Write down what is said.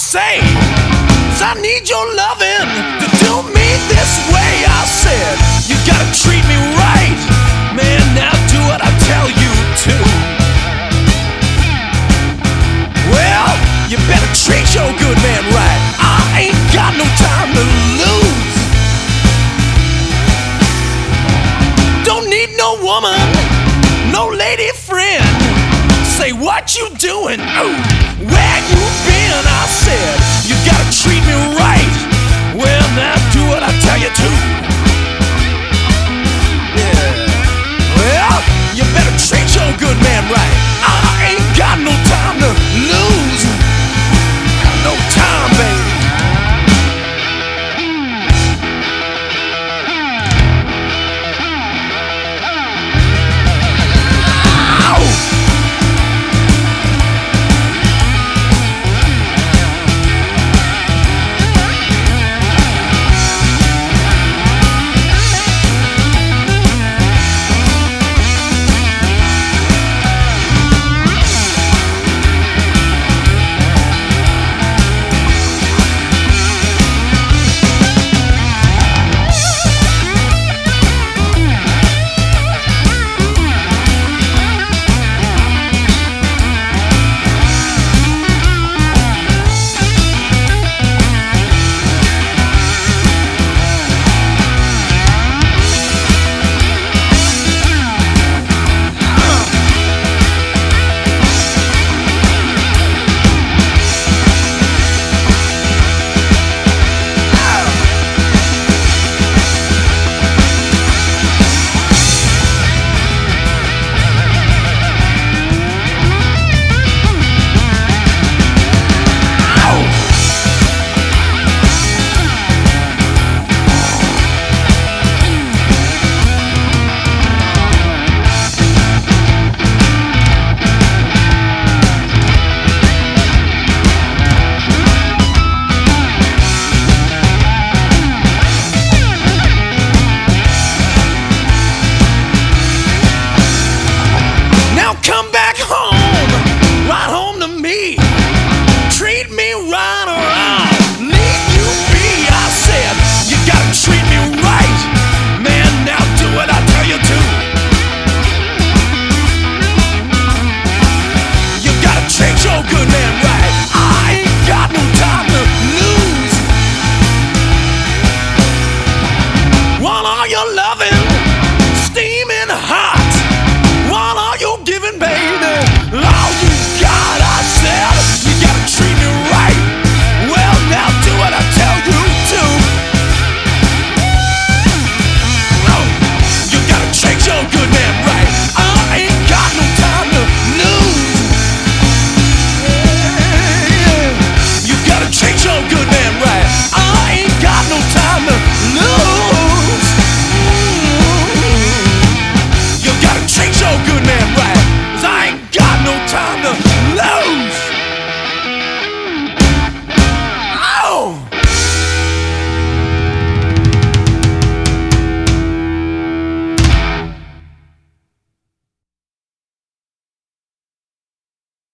say, 'cause I need your loving to do me this way. I said, you gotta treat me right, man, now do what I tell you to. Well, you better treat your good man right. I ain't got no time to lose. Don't need no woman, no lady friend. Say what you doing, ooh, where you been? I said, you gotta treat me right. Well, now do what I tell you to. Yeah. Well, you better treat your good man right. I ain't got no time to lose. No time, baby. Come back home.